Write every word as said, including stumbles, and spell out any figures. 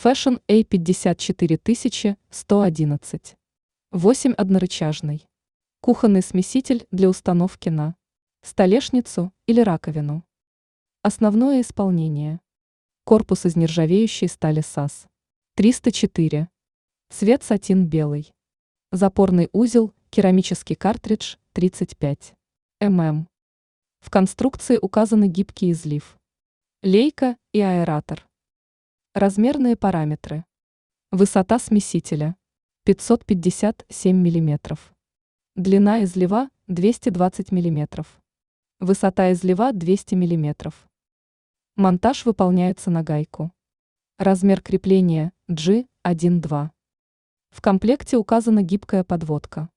Fashion A пятьдесят четыре тысячи сто одиннадцать. восемь однорычажный. Кухонный смеситель для установки на столешницу или раковину. Основное исполнение. Корпус из нержавеющей стали САС. триста четыре. Цвет сатин белый. Запорный узел, керамический картридж тридцать пять миллиметров. В конструкции указаны гибкий излив, лейка и аэратор. Размерные параметры. Высота смесителя пятьсот пятьдесят семь миллиметров. Длина излива двести двадцать миллиметров. Высота излива двести миллиметров. Монтаж выполняется на гайку. Размер крепления джи один два. В комплекте указана гибкая подводка.